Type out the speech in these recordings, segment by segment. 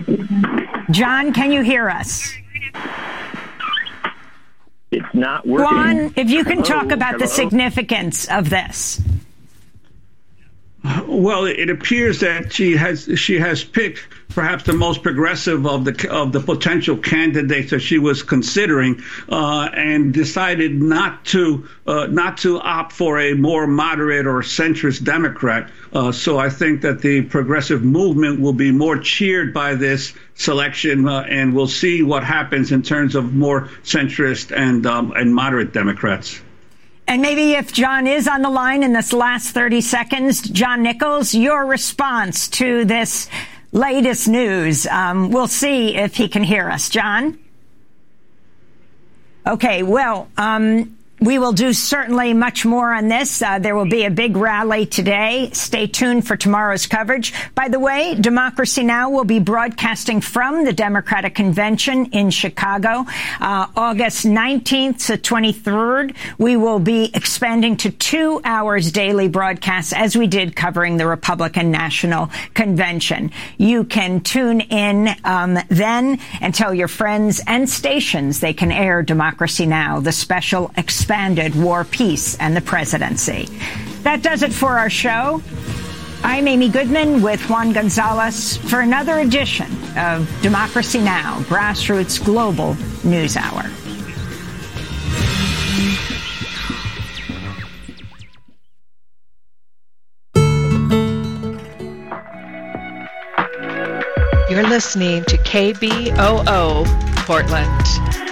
John, can you hear us? It's not working. Juan, if you can talk about the significance of this. Well, it appears that she has picked perhaps the most progressive of the potential candidates that she was considering, and decided not to opt for a more moderate or centrist Democrat. So I think that the progressive movement will be more cheered by this selection, and we'll see what happens in terms of more centrist and moderate Democrats. And maybe if John is on the line in this last 30 seconds, John Nichols, your response to this latest news. We'll see if he can hear us. John? Okay, well, we will do certainly much more on this. There will be a big rally today. Stay tuned for tomorrow's coverage. By the way, Democracy Now! Will be broadcasting from the Democratic Convention in Chicago. August 19th to 23rd, we will be expanding to 2 hours daily broadcasts as we did covering the Republican National Convention. You can tune in then and tell your friends and stations they can air Democracy Now!, the special expanded War, Peace, and the Presidency. That does it for our show. I'm Amy Goodman with Juan Gonzalez for another edition of Democracy Now!, Grassroots Global News Hour. You're listening to KBOO Portland.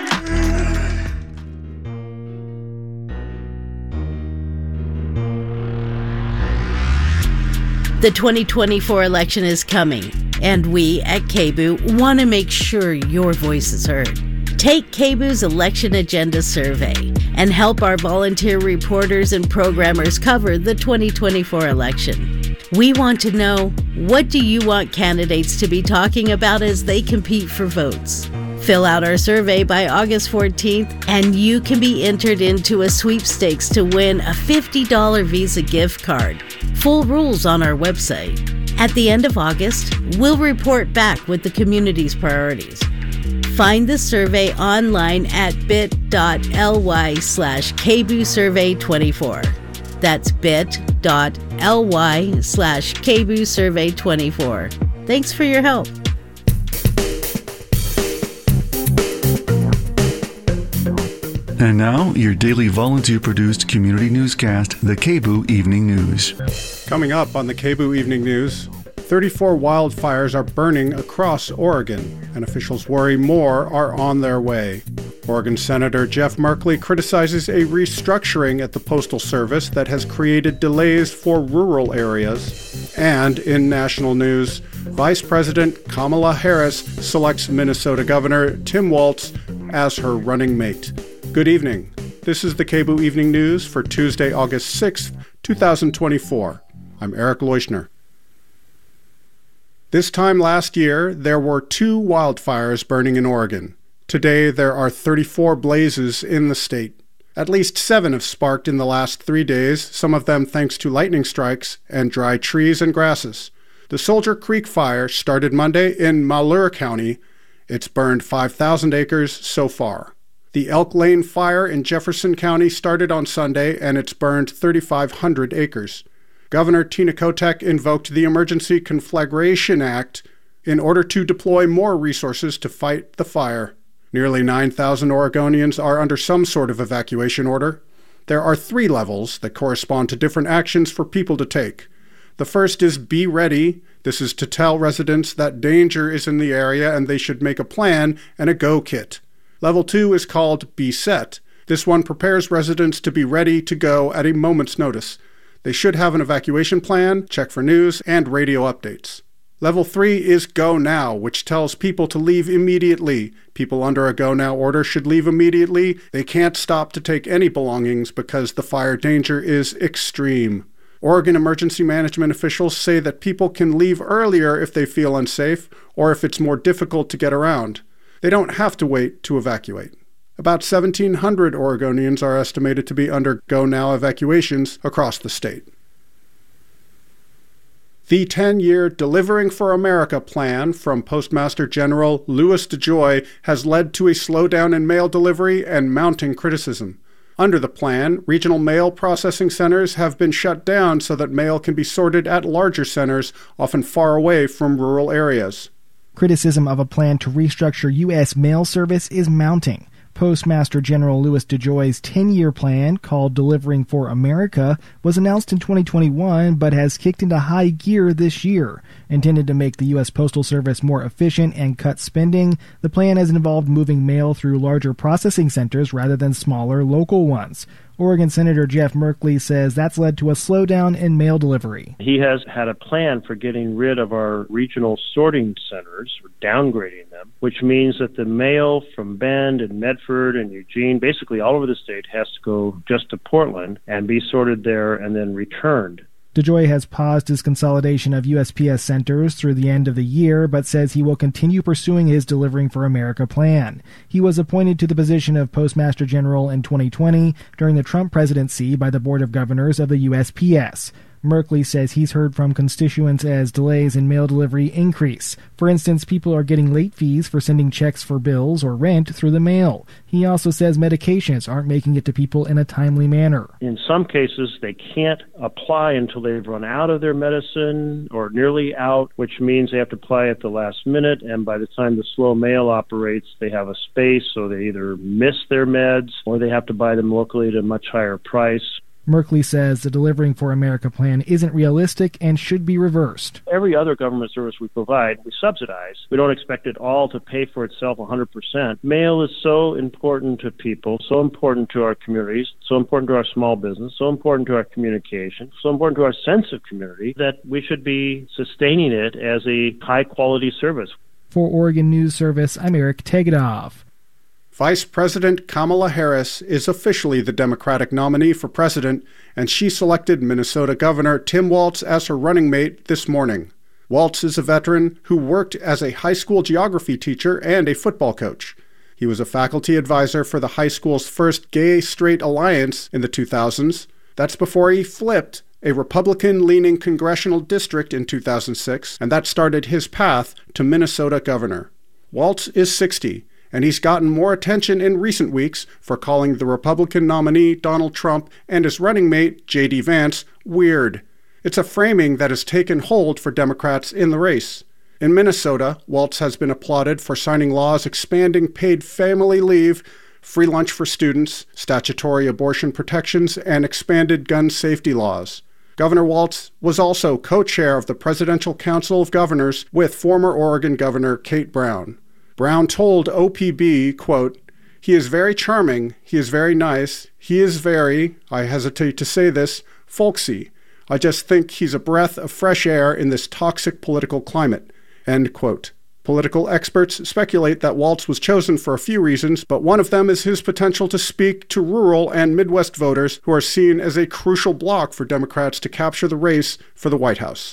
The 2024 election is coming, and we at KBOO want to make sure your voice is heard. Take KBOO's Election Agenda Survey and help our volunteer reporters and programmers cover the 2024 election. We want to know, what do you want candidates to be talking about as they compete for votes? Fill out our survey by August 14th, and you can be entered into a sweepstakes to win a $50 Visa gift card. Full rules on our website. At the end of August, we'll report back with the community's priorities. Find the survey online at bit.ly/KBOOsurvey24. That's bit.ly/KBOOsurvey24. Thanks for your help. And now, your daily volunteer-produced community newscast, the KBOO Evening News. Coming up on the KBOO Evening News, 34 wildfires are burning across Oregon, and officials worry more are on their way. Oregon Senator Jeff Merkley criticizes a restructuring at the Postal Service that has created delays for rural areas. And in national news, Vice President Kamala Harris selects Minnesota Governor Tim Walz as her running mate. Good evening. This is the KBOO Evening News for Tuesday, August 6th, 2024. I'm Eric Leuschner. This time last year, there were 2 wildfires burning in Oregon. Today, there are 34 blazes in the state. At least 7 have sparked in the last 3 days, some of them thanks to lightning strikes and dry trees and grasses. The Soldier Creek fire started Monday in Malheur County. It's burned 5,000 acres so far. The Elk Lane fire in Jefferson County started on Sunday, and it's burned 3,500 acres. Governor Tina Kotek invoked the Emergency Conflagration Act in order to deploy more resources to fight the fire. Nearly 9,000 Oregonians are under some sort of evacuation order. There are 3 levels that correspond to different actions for people to take. The first is Be Ready. This is to tell residents that danger is in the area and they should make a plan and a go kit. Level 2 is called Be Set. This one prepares residents to be ready to go at a moment's notice. They should have an evacuation plan, check for news, and radio updates. Level 3 is Go Now, which tells people to leave immediately. People under a Go Now order should leave immediately. They can't stop to take any belongings because the fire danger is extreme. Oregon emergency management officials say that people can leave earlier if they feel unsafe or if it's more difficult to get around. They don't have to wait to evacuate. About 1,700 Oregonians are estimated to be under Go Now evacuations across the state. The 10-year Delivering for America plan from Postmaster General Louis DeJoy has led to a slowdown in mail delivery and mounting criticism. Under the plan, regional mail processing centers have been shut down so that mail can be sorted at larger centers, often far away from rural areas. Criticism of a plan to restructure U.S. mail service is mounting. Postmaster General Louis DeJoy's 10-year plan, called Delivering for America, was announced in 2021 but has kicked into high gear this year. Intended to make the U.S. Postal Service more efficient and cut spending, the plan has involved moving mail through larger processing centers rather than smaller local ones. Oregon Senator Jeff Merkley says that's led to a slowdown in mail delivery. He has had a plan for getting rid of our regional sorting centers, or downgrading them, which means that the mail from Bend and Medford and Eugene, basically all over the state, has to go just to Portland and be sorted there and then returned. DeJoy has paused his consolidation of USPS centers through the end of the year, but says he will continue pursuing his Delivering for America plan. He was appointed to the position of Postmaster General in 2020 during the Trump presidency by the Board of Governors of the USPS. Merkley says he's heard from constituents as delays in mail delivery increase. For instance, people are getting late fees for sending checks for bills or rent through the mail. He also says medications aren't making it to people in a timely manner. In some cases, they can't apply until they've run out of their medicine or nearly out, which means they have to apply at the last minute, and by the time the slow mail operates, they have a space, so they either miss their meds or they have to buy them locally at a much higher price. Merkley says the Delivering for America plan isn't realistic and should be reversed. Every other government service we provide, we subsidize. We don't expect it all to pay for itself 100%. Mail is so important to people, so important to our communities, so important to our small business, so important to our communication, so important to our sense of community that we should be sustaining it as a high-quality service. For Oregon News Service, I'm Eric Tegedoff. Vice President Kamala Harris is officially the Democratic nominee for president, and she selected Minnesota Governor Tim Walz as her running mate this morning. Walz is a veteran who worked as a high school geography teacher and a football coach. He was a faculty advisor for the high school's first gay-straight alliance in the 2000s. That's before he flipped a Republican-leaning congressional district in 2006, and that started his path to Minnesota governor. Walz is 60. And he's gotten more attention in recent weeks for calling the Republican nominee, Donald Trump, and his running mate, J.D. Vance, weird. It's a framing that has taken hold for Democrats in the race. In Minnesota, Walz has been applauded for signing laws expanding paid family leave, free lunch for students, statutory abortion protections, and expanded gun safety laws. Governor Walz was also co-chair of the Presidential Council of Governors with former Oregon Governor Kate Brown. Brown told OPB, quote, "He is very charming, he is very nice, he is very, I hesitate to say this, folksy. I just think he's a breath of fresh air in this toxic political climate," end quote. Political experts speculate that Walz was chosen for a few reasons, but one of them is his potential to speak to rural and Midwest voters who are seen as a crucial bloc for Democrats to capture the race for the White House.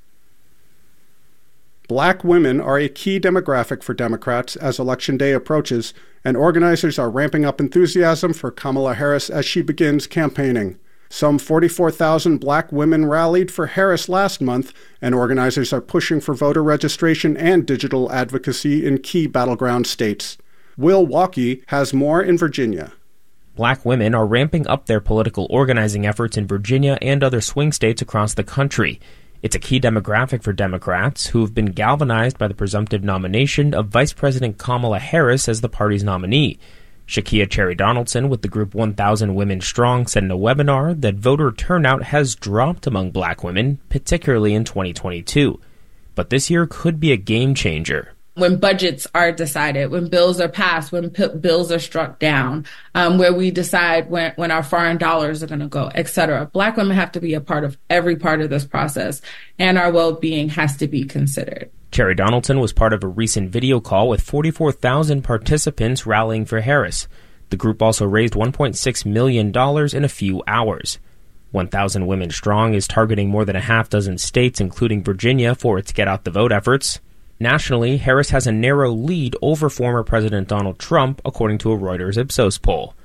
Black women are a key demographic for Democrats as Election Day approaches, and organizers are ramping up enthusiasm for Kamala Harris as she begins campaigning. Some 44,000 black women rallied for Harris last month, and organizers are pushing for voter registration and digital advocacy in key battleground states. Will Walkie has more in Virginia. Black women are ramping up their political organizing efforts in Virginia and other swing states across the country. It's a key demographic for Democrats, who have been galvanized by the presumptive nomination of Vice President Kamala Harris as the party's nominee. Shakia Cherry Donaldson with the group 1,000 Women Strong said in a webinar that voter turnout has dropped among black women, particularly in 2022. But this year could be a game changer. When budgets are decided, when bills are passed, when bills are struck down, where we decide when our foreign dollars are going to go, et cetera. Black women have to be a part of every part of this process, and our well-being has to be considered. Cherry Donaldson was part of a recent video call with 44,000 participants rallying for Harris. The group also raised $1.6 million in a few hours. 1,000 Women Strong is targeting more than a half dozen states, including Virginia, for its Get Out the Vote efforts. Nationally, Harris has a narrow lead over former President Donald Trump, according to a Reuters Ipsos poll.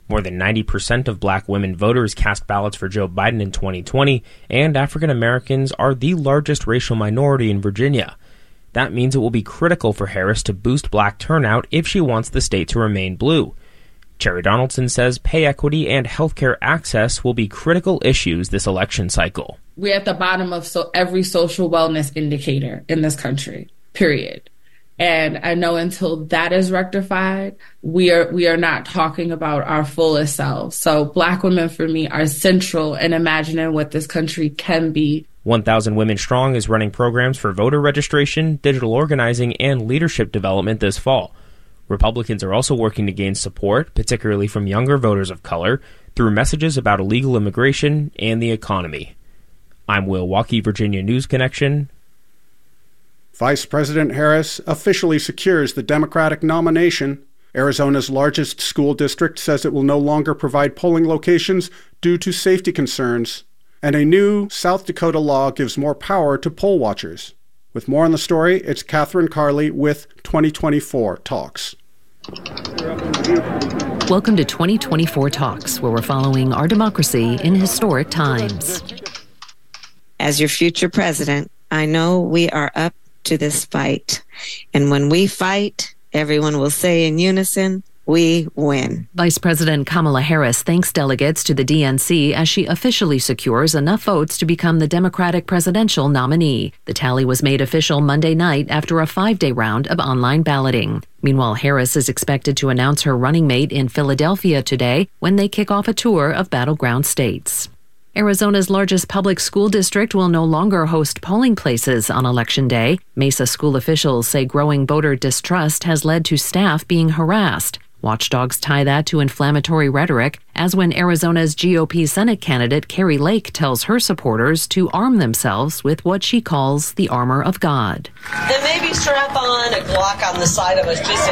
More than 90% of black women voters cast ballots for Joe Biden in 2020, and African Americans are the largest racial minority in Virginia. That means it will be critical for Harris to boost black turnout if she wants the state to remain blue. Cherry Donaldson says pay equity and healthcare access will be critical issues this election cycle. We're at the bottom of every social wellness indicator in this country, period. And I know until that is rectified, we are not talking about our fullest selves. So black women, for me, are central in imagining what this country can be. 1,000 Women Strong is running programs for voter registration, digital organizing, and leadership development this fall. Republicans are also working to gain support, particularly from younger voters of color, through messages about illegal immigration and the economy. I'm Will Waukee, Virginia News Connection. Vice President Harris officially secures the Democratic nomination. Arizona's largest school district says it will no longer provide polling locations due to safety concerns. And a new South Dakota law gives more power to poll watchers. With more on the story, it's Catherine Carley with 2024 Talks. Welcome to 2024 Talks, where we're following our democracy in historic times. As your future president, I know we are up to this fight. And when we fight, everyone will say in unison, we win. Vice President Kamala Harris thanks delegates to the DNC as she officially secures enough votes to become the Democratic presidential nominee. The tally was made official Monday night after a 5-day round of online balloting. Meanwhile, Harris is expected to announce her running mate in Philadelphia today when they kick off a tour of battleground states. Arizona's largest public school district will no longer host polling places on Election Day. Mesa school officials say growing voter distrust has led to staff being harassed. Watchdogs tie that to inflammatory rhetoric, as when Arizona's GOP Senate candidate Carrie Lake tells her supporters to arm themselves with what she calls the armor of God. And maybe strap on a Glock on the side of us just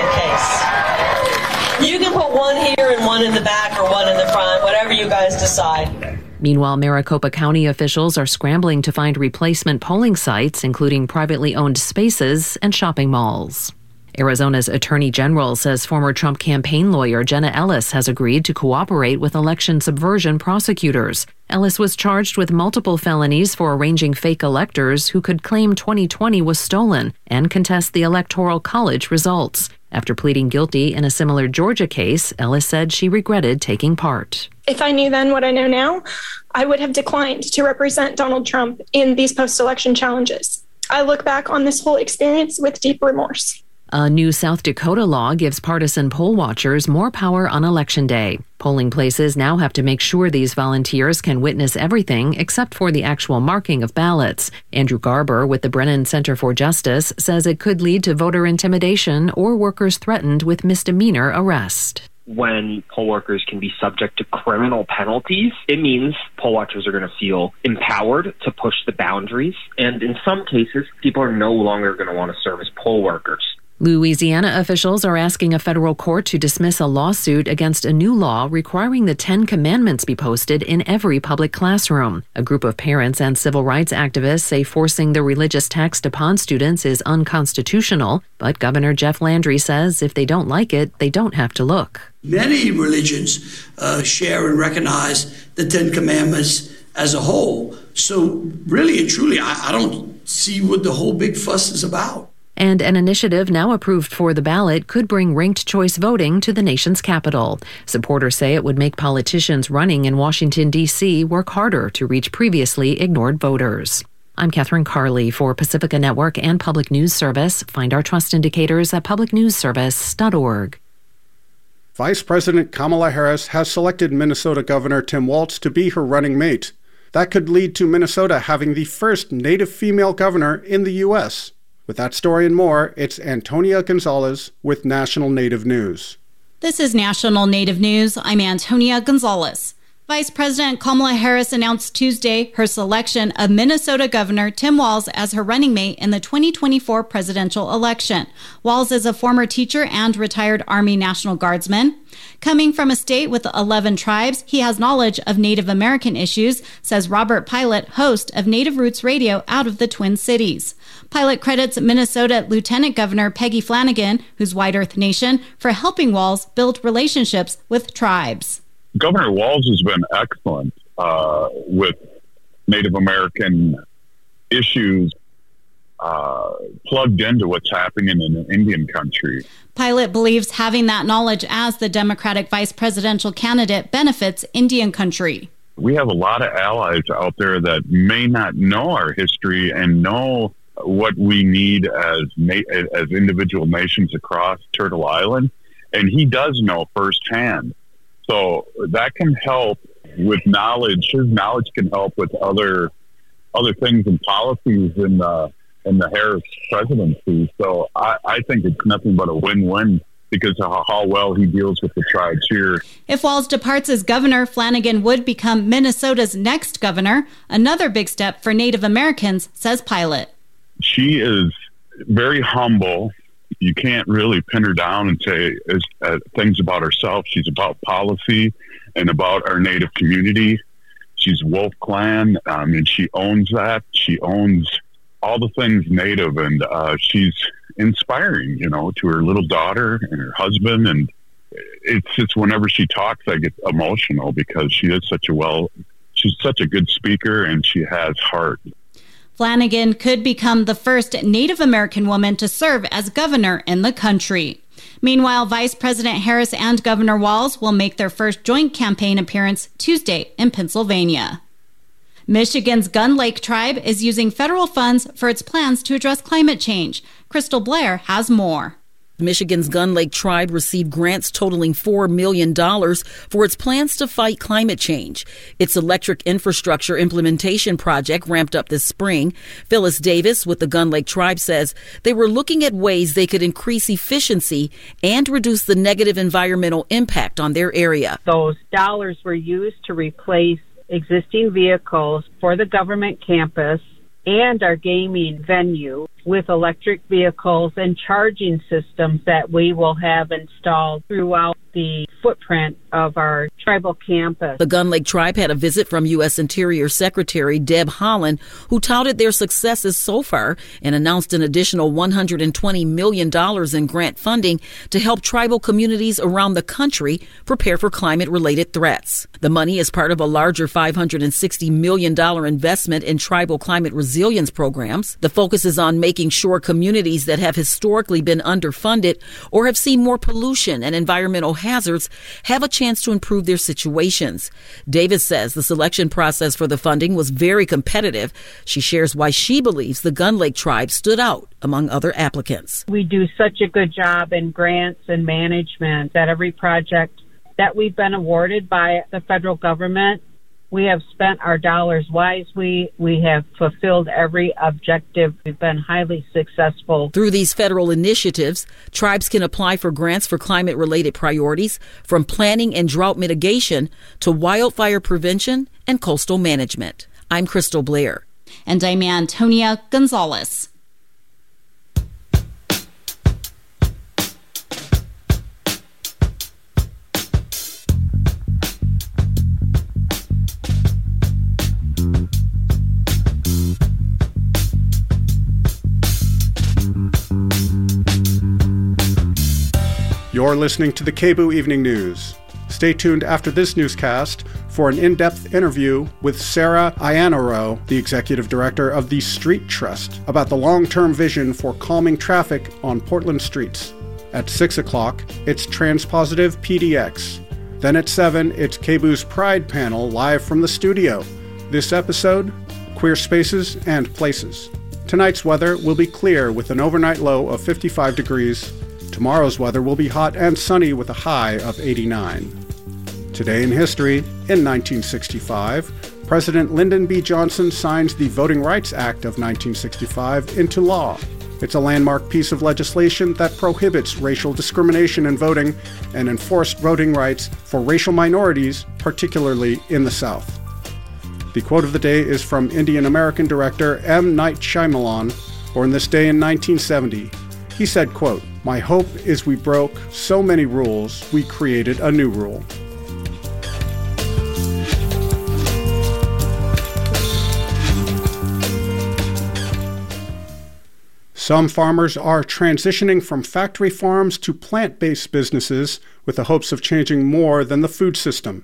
in case. You can put one here and one in the back or one in the front, whatever you guys decide. Meanwhile, Maricopa County officials are scrambling to find replacement polling sites, including privately owned spaces and shopping malls. Arizona's Attorney General says former Trump campaign lawyer Jenna Ellis has agreed to cooperate with election subversion prosecutors. Ellis was charged with multiple felonies for arranging fake electors who could claim 2020 was stolen and contest the Electoral College results. After pleading guilty in a similar Georgia case, Ellis said she regretted taking part. If I knew then what I know now, I would have declined to represent Donald Trump in these post-election challenges. I look back on this whole experience with deep remorse. A new South Dakota law gives partisan poll watchers more power on Election Day. Polling places now have to make sure these volunteers can witness everything except for the actual marking of ballots. Andrew Garber with the Brennan Center for Justice says it could lead to voter intimidation or workers threatened with misdemeanor arrest. When poll workers can be subject to criminal penalties, it means poll watchers are going to feel empowered to push the boundaries. And in some cases, people are no longer going to want to serve as poll workers. Louisiana officials are asking a federal court to dismiss a lawsuit against a new law requiring the 10 Commandments be posted in every public classroom. A group of parents and civil rights activists say forcing the religious text upon students is unconstitutional, but Governor Jeff Landry says if they don't like it, they don't have to look. Many religions share and recognize the 10 Commandments as a whole. So really and truly, I don't see what the whole big fuss is about. And an initiative now approved for the ballot could bring ranked choice voting to the nation's capital. Supporters say it would make politicians running in Washington, D.C. work harder to reach previously ignored voters. I'm Catherine Carley for Pacifica Network and Public News Service. Find our trust indicators at publicnewsservice.org. Vice President Kamala Harris has selected Minnesota Governor Tim Walz to be her running mate. That could lead to Minnesota having the first Native female governor in the U.S. With that story and more, it's Antonia Gonzalez with National Native News. This is National Native News. I'm Antonia Gonzalez. Vice President Kamala Harris announced Tuesday her selection of Minnesota Governor Tim Walz as her running mate in the 2024 presidential election. Walz is a former teacher and retired Army National Guardsman. Coming from a state with 11 tribes, he has knowledge of Native American issues, says Robert Pilot, host of Native Roots Radio out of the Twin Cities. Pilot credits Minnesota Lieutenant Governor Peggy Flanagan, whose White Earth Nation, for helping Walz build relationships with tribes. Governor Walz has been excellent with Native American issues plugged into what's happening in the Indian country. Pilot believes having that knowledge as the Democratic vice presidential candidate benefits Indian country. We have a lot of allies out there that may not know our history and know what we need as individual nations across Turtle Island, and he does know firsthand. So that can help with knowledge. His knowledge can help with other things and policies in the Harris presidency. So I think it's nothing but a win-win because of how well he deals with the tribes here. If Walz departs as governor, Flanagan would become Minnesota's next governor. Another big step for Native Americans, says Pilot. She is very humble. You can't really pin her down and say things about herself. She's about policy and about our Native community. She's Wolf Clan, and she owns that. She owns all the things Native, and she's inspiring, to her little daughter and her husband. And it's just whenever she talks, I get emotional because she's such a good speaker and she has heart. Flanagan could become the first Native American woman to serve as governor in the country. Meanwhile, Vice President Harris and Governor Walz will make their first joint campaign appearance Tuesday in Pennsylvania. Michigan's Gun Lake Tribe is using federal funds for its plans to address climate change. Crystal Blair has more. Michigan's Gun Lake Tribe received grants totaling $4 million for its plans to fight climate change. Its electric infrastructure implementation project ramped up this spring. Phyllis Davis with the Gun Lake Tribe says they were looking at ways they could increase efficiency and reduce the negative environmental impact on their area. Those dollars were used to replace existing vehicles for the government campus and our gaming venue with electric vehicles and charging systems that we will have installed throughout the footprint of our tribal campus. The Gun Lake Tribe had a visit from U.S. Interior Secretary Deb Haaland, who touted their successes so far and announced an additional $120 million in grant funding to help tribal communities around the country prepare for climate-related threats. The money is part of a larger $560 million investment in tribal climate resilience programs. The focus is on making sure communities that have historically been underfunded or have seen more pollution and environmental hazards have a chance to improve their situations. Davis says the selection process for the funding was very competitive. She shares why she believes the Gun Lake Tribe stood out among other applicants. We do such a good job in grants and management that every project that we've been awarded by the federal government, we have spent our dollars wisely. We have fulfilled every objective. We've been highly successful. Through these federal initiatives, tribes can apply for grants for climate-related priorities, from planning and drought mitigation to wildfire prevention and coastal management. I'm Crystal Blair. And I'm Antonia Gonzalez. You're listening to the KBOO Evening News. Stay tuned after this newscast for an in-depth interview with Sarah Iannarone, the executive director of the Street Trust, about the long-term vision for calming traffic on Portland streets. At 6 o'clock, it's Transpositive PDX. Then at 7, it's KBOO's Pride panel live from the studio. This episode, Queer Spaces and Places. Tonight's weather will be clear with an overnight low of 55 degrees. Tomorrow's weather will be hot and sunny with a high of 89. Today in history, in 1965, President Lyndon B. Johnson signs the Voting Rights Act of 1965 into law. It's a landmark piece of legislation that prohibits racial discrimination in voting and enforced voting rights for racial minorities, particularly in the South. The quote of the day is from Indian American director M. Night Shyamalan, born this day in 1970. He said, quote, "My hope is we broke so many rules, we created a new rule." Some farmers are transitioning from factory farms to plant-based businesses with the hopes of changing more than the food system.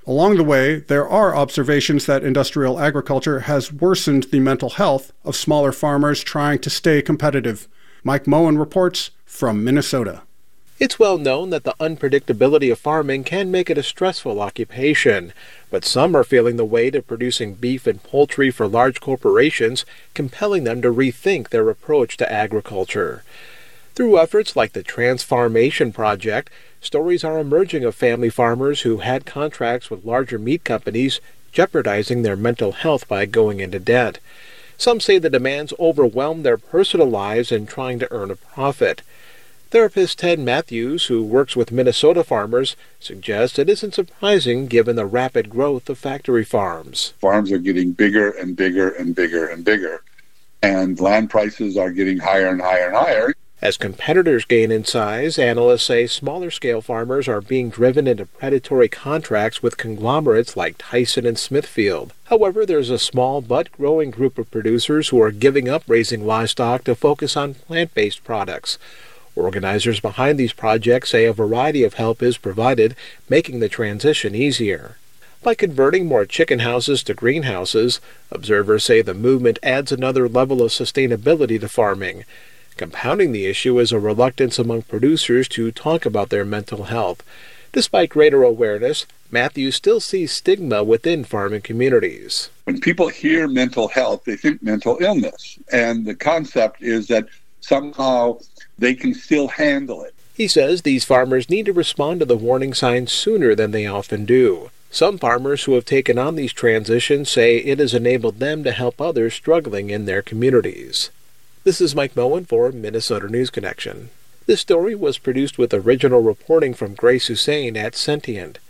Along the way, there are observations that industrial agriculture has worsened the mental health of smaller farmers trying to stay competitive. Mike Moen reports from Minnesota. It's well known that the unpredictability of farming can make it a stressful occupation, but some are feeling the weight of producing beef and poultry for large corporations, compelling them to rethink their approach to agriculture. Through efforts like the Transfarmation Project, stories are emerging of family farmers who had contracts with larger meat companies, jeopardizing their mental health by going into debt. Some say the demands overwhelm their personal lives in trying to earn a profit. Therapist Ted Matthews, who works with Minnesota farmers, suggests it isn't surprising given the rapid growth of factory farms. Farms are getting bigger and bigger and bigger and bigger, and land prices are getting higher and higher and higher. As competitors gain in size, analysts say smaller-scale farmers are being driven into predatory contracts with conglomerates like Tyson and Smithfield. However, there's a small but growing group of producers who are giving up raising livestock to focus on plant-based products. Organizers behind these projects say a variety of help is provided, making the transition easier. By converting more chicken houses to greenhouses, observers say the movement adds another level of sustainability to farming. Compounding the issue is a reluctance among producers to talk about their mental health. Despite greater awareness, Matthews still sees stigma within farming communities. When people hear mental health, they think mental illness. And the concept is that somehow they can still handle it. He says these farmers need to respond to the warning signs sooner than they often do. Some farmers who have taken on these transitions say it has enabled them to help others struggling in their communities. This is Mike Moen for Minnesota News Connection. This story was produced with original reporting from Grace Hussein at Sentient.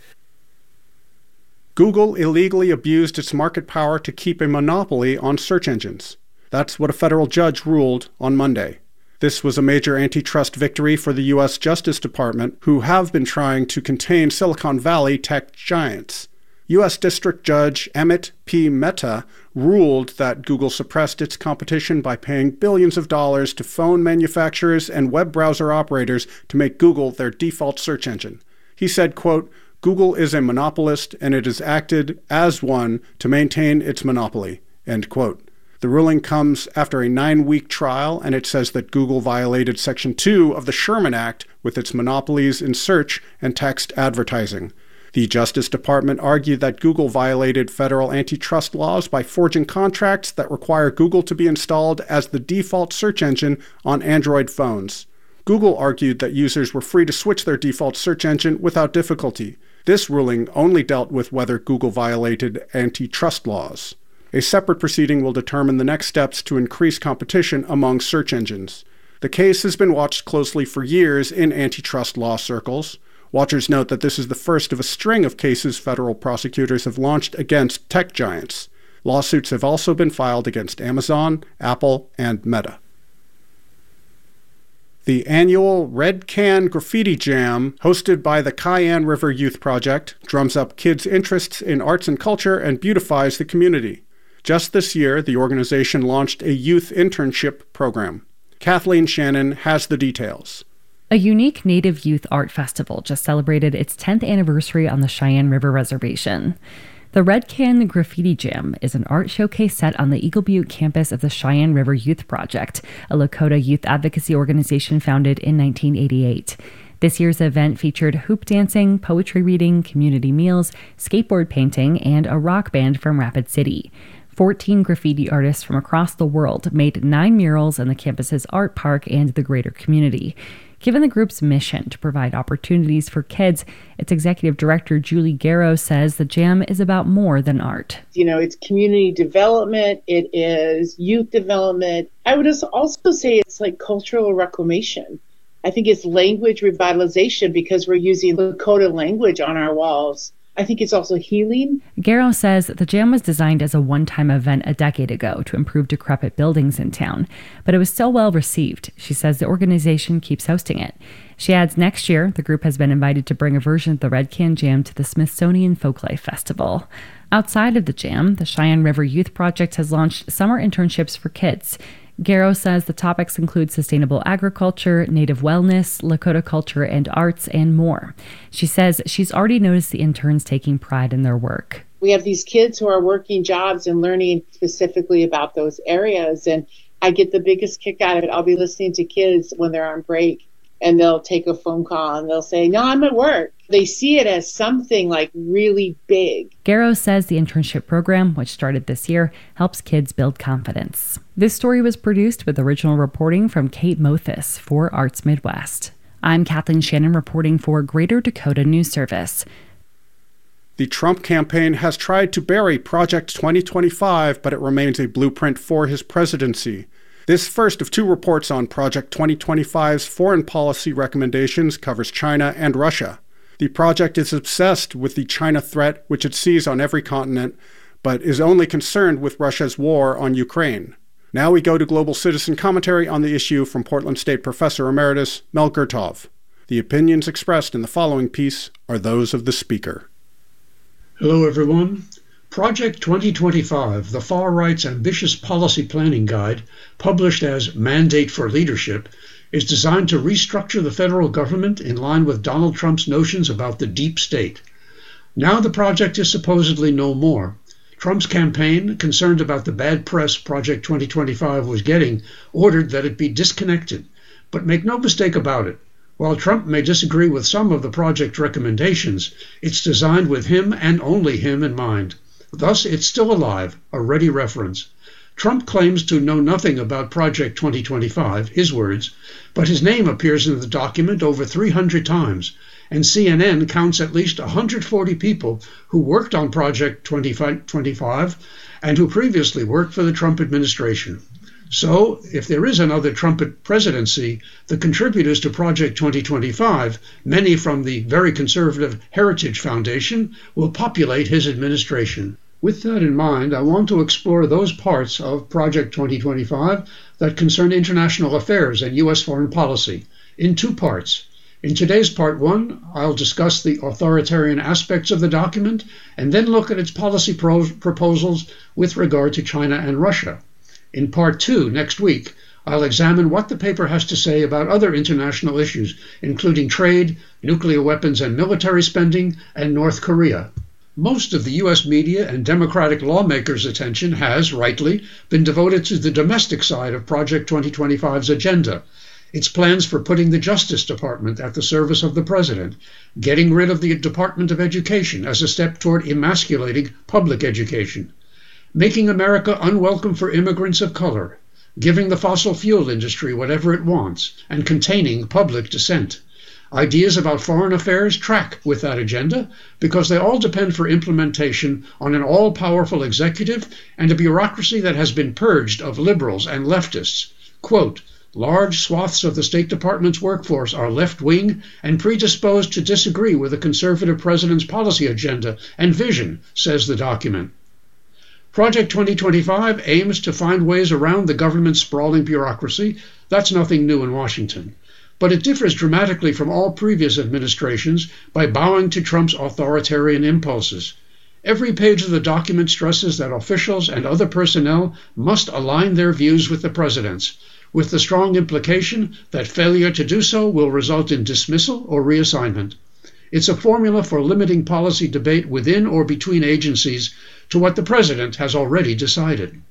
Google illegally abused its market power to keep a monopoly on search engines. That's what a federal judge ruled on Monday. This was a major antitrust victory for the U.S. Justice Department, who have been trying to contain Silicon Valley tech giants. U.S. District Judge Emmett P. Mehta ruled that Google suppressed its competition by paying billions of dollars to phone manufacturers and web browser operators to make Google their default search engine. He said, quote, "Google is a monopolist and it has acted as one to maintain its monopoly," end quote. The ruling comes after a 9-week trial, and it says that Google violated Section 2 of the Sherman Act with its monopolies in search and text advertising. The Justice Department argued that Google violated federal antitrust laws by forging contracts that require Google to be installed as the default search engine on Android phones. Google argued that users were free to switch their default search engine without difficulty. This ruling only dealt with whether Google violated antitrust laws. A separate proceeding will determine the next steps to increase competition among search engines. The case has been watched closely for years in antitrust law circles. Watchers note that this is the first of a string of cases federal prosecutors have launched against tech giants. Lawsuits have also been filed against Amazon, Apple, and Meta. The annual Red Can Graffiti Jam, hosted by the Cheyenne River Youth Project, drums up kids' interests in arts and culture and beautifies the community. Just this year, the organization launched a youth internship program. Kathleen Shannon has the details. A unique Native Youth Art Festival just celebrated its 10th anniversary on the Cheyenne River Reservation. The Red Can Graffiti Jam is an art showcase set on the Eagle Butte campus of the Cheyenne River Youth Project, a Lakota youth advocacy organization founded in 1988. This year's event featured hoop dancing, poetry reading, community meals, skateboard painting, and a rock band from Rapid City. 14 graffiti artists from across the world made 9 murals in the campus's art park and the greater community. Given the group's mission to provide opportunities for kids, its executive director, Julie Garrow, says the jam is about more than art. You know, it's community development, it is youth development. I would also say it's like cultural reclamation. I think it's language revitalization because we're using Lakota language on our walls. I think it's also healing. Garrow says the jam was designed as a one-time event a decade ago to improve decrepit buildings in town, but it was so well received. She says the organization keeps hosting it. She adds next year, the group has been invited to bring a version of the Red Can Jam to the Smithsonian Folklife Festival. Outside of the jam, the Cheyenne River Youth Project has launched summer internships for kids. Garrow says the topics include sustainable agriculture, native wellness, Lakota culture and arts, and more. She says she's already noticed the interns taking pride in their work. We have these kids who are working jobs and learning specifically about those areas, and I get the biggest kick out of it. I'll be listening to kids when they're on break, and they'll take a phone call and they'll say, "No, I'm at work." They see it as something like really big. Garrow says the internship program, which started this year, helps kids build confidence. This story was produced with original reporting from Kate Mothis for Arts Midwest. I'm Kathleen Shannon reporting for Greater Dakota News Service. The Trump campaign has tried to bury Project 2025, but it remains a blueprint for his presidency. This first of two reports on Project 2025's foreign policy recommendations covers China and Russia. The project is obsessed with the China threat, which it sees on every continent, but is only concerned with Russia's war on Ukraine. Now we go to Global Citizen commentary on the issue from Portland State Professor Emeritus Mel Gurtov. The opinions expressed in the following piece are those of the speaker. Hello, everyone. Project 2025, the far-right's ambitious policy planning guide, published as Mandate for Leadership, is designed to restructure the federal government in line with Donald Trump's notions about the deep state. Now the project is supposedly no more. Trump's campaign, concerned about the bad press Project 2025 was getting, ordered that it be disconnected. But make no mistake about it. While Trump may disagree with some of the project recommendations, it's designed with him and only him in mind. Thus, it's still alive, a ready reference. Trump claims to know nothing about Project 2025, his words, but his name appears in the document over 300 times, and CNN counts at least 140 people who worked on Project 2025 and who previously worked for the Trump administration. So, if there is another Trump presidency, the contributors to Project 2025, many from the very conservative Heritage Foundation, will populate his administration. With that in mind, I want to explore those parts of Project 2025 that concern international affairs and U.S. foreign policy in two parts. In today's Part 1, I'll discuss the authoritarian aspects of the document and then look at its policy proposals with regard to China and Russia. In Part 2, next week, I'll examine what the paper has to say about other international issues, including trade, nuclear weapons and military spending, and North Korea. Most of the U.S. media and Democratic lawmakers' attention has, rightly, been devoted to the domestic side of Project 2025's agenda, its plans for putting the Justice Department at the service of the president, getting rid of the Department of Education as a step toward emasculating public education, making America unwelcome for immigrants of color, giving the fossil fuel industry whatever it wants, and containing public dissent. Ideas about foreign affairs track with that agenda because they all depend for implementation on an all-powerful executive and a bureaucracy that has been purged of liberals and leftists. Quote, large swaths of the State Department's workforce are left-wing and predisposed to disagree with the conservative president's policy agenda and vision, says the document. Project 2025 aims to find ways around the government's sprawling bureaucracy. That's nothing new in Washington. But it differs dramatically from all previous administrations by bowing to Trump's authoritarian impulses. Every page of the document stresses that officials and other personnel must align their views with the president's, with the strong implication that failure to do so will result in dismissal or reassignment. It's a formula for limiting policy debate within or between agencies to what the president has already decided.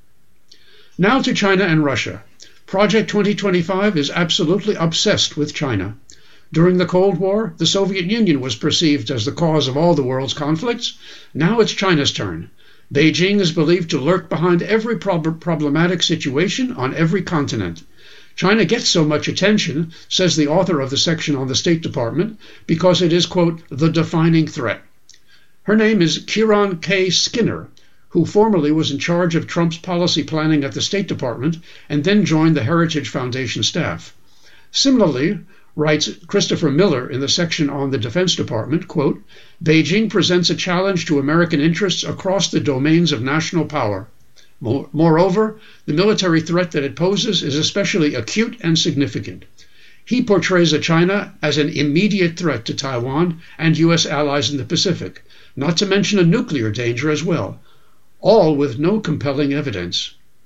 Now to China and Russia. Project 2025 is absolutely obsessed with China. During the Cold War, the Soviet Union was perceived as the cause of all the world's conflicts. Now it's China's turn. Beijing is believed to lurk behind every problematic situation on every continent. China gets so much attention, says the author of the section on the State Department, because it is, quote, the defining threat. Her name is Kiran K. Skinner, who formerly was in charge of Trump's policy planning at the State Department and then joined the Heritage Foundation staff. Similarly, writes Christopher Miller in the section on the Defense Department, quote, Beijing presents a challenge to American interests across the domains of national power. Moreover, the military threat that it poses is especially acute and significant. He portrays a China as an immediate threat to Taiwan and U.S. allies in the Pacific, not to mention a nuclear danger as well, all with no compelling evidence.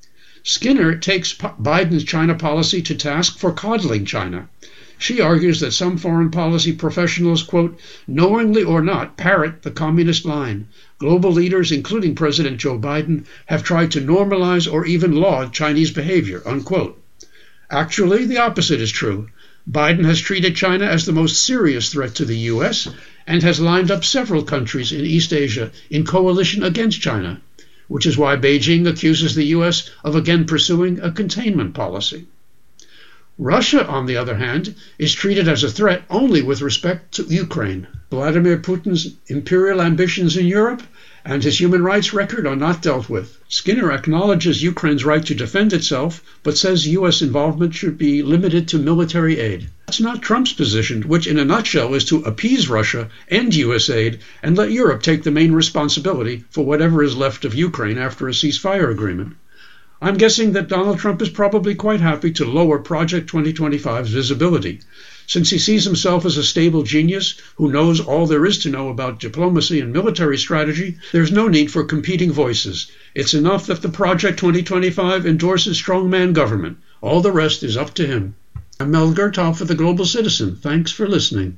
Skinner takes Biden's China policy to task for coddling China. She argues that some foreign policy professionals, quote, knowingly or not, parrot the communist line. Global leaders, including President Joe Biden, have tried to normalize or even laud Chinese behavior, unquote. Actually, the opposite is true. Biden has treated China as the most serious threat to the U.S. and has lined up several countries in East Asia in coalition against China, which is why Beijing accuses the U.S. of again pursuing a containment policy. Russia, on the other hand, is treated as a threat only with respect to Ukraine. Vladimir Putin's imperial ambitions in Europe and his human rights record are not dealt with. Skinner acknowledges Ukraine's right to defend itself, but says U.S. involvement should be limited to military aid. That's not Trump's position, which in a nutshell is to appease Russia and U.S. aid and let Europe take the main responsibility for whatever is left of Ukraine after a ceasefire agreement. I'm guessing that Donald Trump is probably quite happy to lower Project 2025's visibility. Since he sees himself as a stable genius who knows all there is to know about diplomacy and military strategy, there's no need for competing voices. It's enough that the Project 2025 endorses strongman government. All the rest is up to him. I'm Mel Gertow for The Global Citizen. Thanks for listening.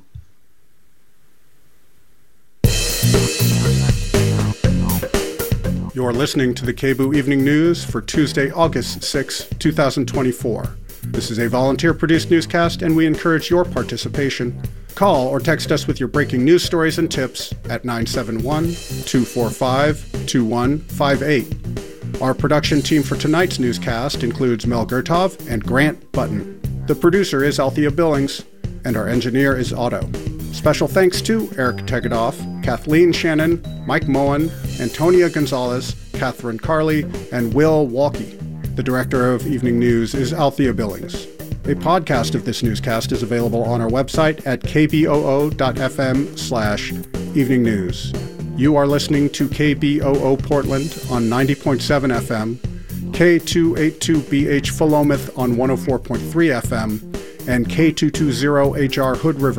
You're listening to the KBOO Evening News for Tuesday, August 6, 2024. This is a volunteer-produced newscast, and we encourage your participation. Call or text us with your breaking news stories and tips at 971-245-2158. Our production team for tonight's newscast includes Mel Gertov and Grant Button. The producer is Althea Billings, and our engineer is Otto. Special thanks to Eric Tegedoff, Kathleen Shannon, Mike Moen, Antonia Gonzalez, Catherine Carley, and Will Walkie. The director of Evening News is Althea Billings. A podcast of this newscast is available on our website at kboo.fm/evening news. You are listening to KBOO Portland on 90.7 FM, K282BH Philomath on 104.3 FM, and K220HR Hood River